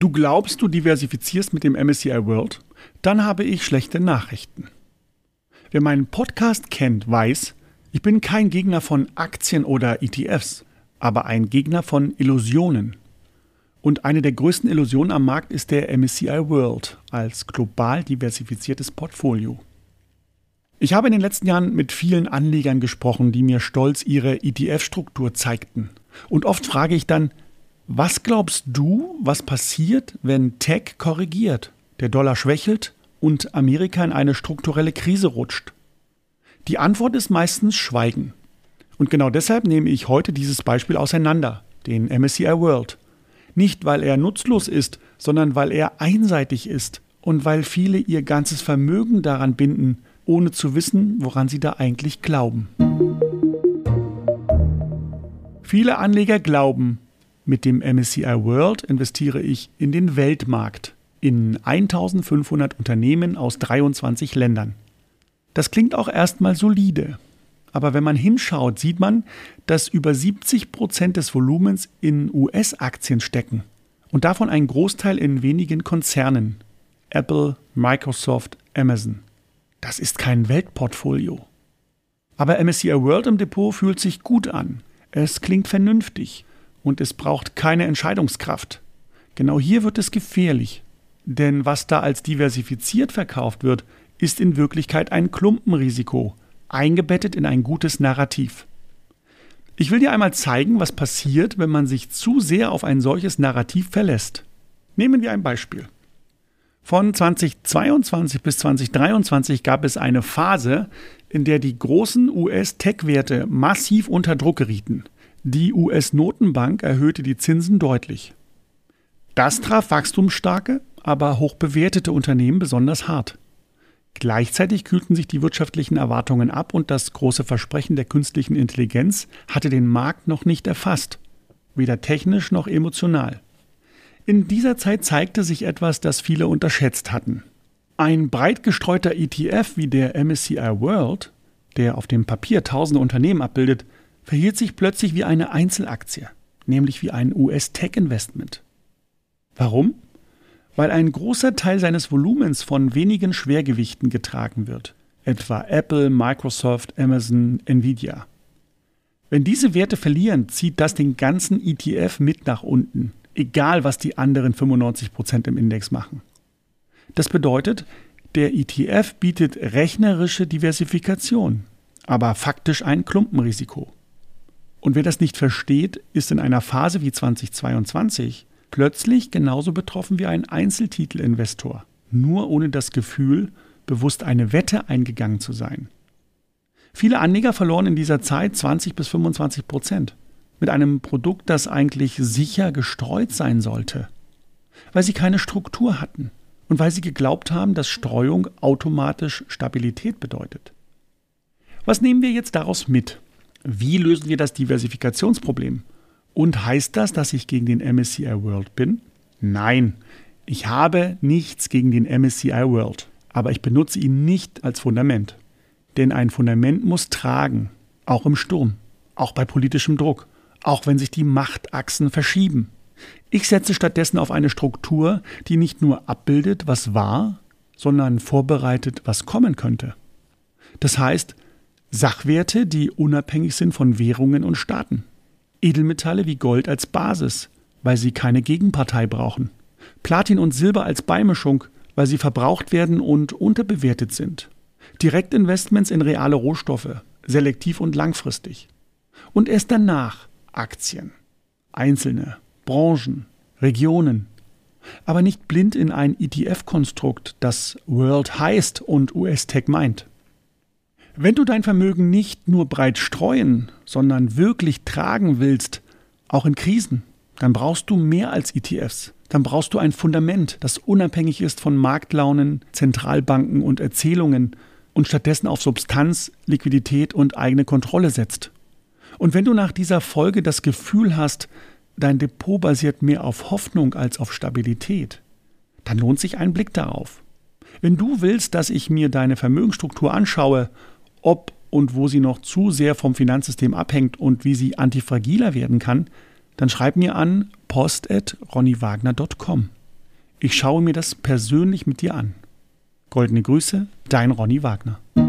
Du glaubst, du diversifizierst mit dem MSCI World? Dann habe ich schlechte Nachrichten. Wer meinen Podcast kennt, weiß, ich bin kein Gegner von Aktien oder ETFs, aber ein Gegner von Illusionen. Und eine der größten Illusionen am Markt ist der MSCI World als global diversifiziertes Portfolio. Ich habe in den letzten Jahren mit vielen Anlegern gesprochen, die mir stolz ihre ETF-Struktur zeigten. Und oft frage ich dann, was glaubst du, was passiert, wenn Tech korrigiert, der Dollar schwächelt und Amerika in eine strukturelle Krise rutscht? Die Antwort ist meistens Schweigen. Und genau deshalb nehme ich heute dieses Beispiel auseinander, den MSCI World. Nicht, weil er nutzlos ist, sondern weil er einseitig ist und weil viele ihr ganzes Vermögen daran binden, ohne zu wissen, woran sie da eigentlich glauben. Viele Anleger glauben, mit dem MSCI World investiere ich in den Weltmarkt, in 1500 Unternehmen aus 23 Ländern. Das klingt auch erstmal solide. Aber wenn man hinschaut, sieht man, dass über 70% des Volumens in US-Aktien stecken und davon ein Großteil in wenigen Konzernen. Apple, Microsoft, Amazon. Das ist kein Weltportfolio. Aber MSCI World im Depot fühlt sich gut an. Es klingt vernünftig. Und es braucht keine Entscheidungskraft. Genau hier wird es gefährlich. Denn was da als diversifiziert verkauft wird, ist in Wirklichkeit ein Klumpenrisiko, eingebettet in ein gutes Narrativ. Ich will dir einmal zeigen, was passiert, wenn man sich zu sehr auf ein solches Narrativ verlässt. Nehmen wir ein Beispiel. Von 2022 bis 2023 gab es eine Phase, in der die großen US-Tech-Werte massiv unter Druck gerieten. Die US-Notenbank erhöhte die Zinsen deutlich. Das traf wachstumsstarke, aber hochbewertete Unternehmen besonders hart. Gleichzeitig kühlten sich die wirtschaftlichen Erwartungen ab und das große Versprechen der künstlichen Intelligenz hatte den Markt noch nicht erfasst, weder technisch noch emotional. In dieser Zeit zeigte sich etwas, das viele unterschätzt hatten. Ein breit gestreuter ETF wie der MSCI World, der auf dem Papier tausende Unternehmen abbildet, verhielt sich plötzlich wie eine Einzelaktie, nämlich wie ein US-Tech-Investment. Warum? Weil ein großer Teil seines Volumens von wenigen Schwergewichten getragen wird, etwa Apple, Microsoft, Amazon, Nvidia. Wenn diese Werte verlieren, zieht das den ganzen ETF mit nach unten, egal was die anderen 95% im Index machen. Das bedeutet, der ETF bietet rechnerische Diversifikation, aber faktisch ein Klumpenrisiko. Und wer das nicht versteht, ist in einer Phase wie 2022 plötzlich genauso betroffen wie ein Einzeltitelinvestor, nur ohne das Gefühl, bewusst eine Wette eingegangen zu sein. Viele Anleger verloren in dieser Zeit 20-25% mit einem Produkt, das eigentlich sicher gestreut sein sollte, weil sie keine Struktur hatten und weil sie geglaubt haben, dass Streuung automatisch Stabilität bedeutet. Was nehmen wir jetzt daraus mit? Wie lösen wir das Diversifikationsproblem? Und heißt das, dass ich gegen den MSCI World bin? Nein, ich habe nichts gegen den MSCI World, aber ich benutze ihn nicht als Fundament. Denn ein Fundament muss tragen, auch im Sturm, auch bei politischem Druck, auch wenn sich die Machtachsen verschieben. Ich setze stattdessen auf eine Struktur, die nicht nur abbildet, was war, sondern vorbereitet, was kommen könnte. Das heißt, Sachwerte, die unabhängig sind von Währungen und Staaten. Edelmetalle wie Gold als Basis, weil sie keine Gegenpartei brauchen. Platin und Silber als Beimischung, weil sie verbraucht werden und unterbewertet sind. Direktinvestments in reale Rohstoffe, selektiv und langfristig. Und erst danach Aktien, einzelne, Branchen, Regionen. Aber nicht blind in ein ETF-Konstrukt, das World heißt und US-Tech meint. Wenn du dein Vermögen nicht nur breit streuen, sondern wirklich tragen willst, auch in Krisen, dann brauchst du mehr als ETFs. Dann brauchst du ein Fundament, das unabhängig ist von Marktlaunen, Zentralbanken und Erzählungen und stattdessen auf Substanz, Liquidität und eigene Kontrolle setzt. Und wenn du nach dieser Folge das Gefühl hast, dein Depot basiert mehr auf Hoffnung als auf Stabilität, dann lohnt sich ein Blick darauf. Wenn du willst, dass ich mir deine Vermögensstruktur anschaue, ob und wo sie noch zu sehr vom Finanzsystem abhängt und wie sie antifragiler werden kann, dann schreib mir an post@ronniewagner.com. Ich schaue mir das persönlich mit dir an. Goldene Grüße, dein Ronny Wagner.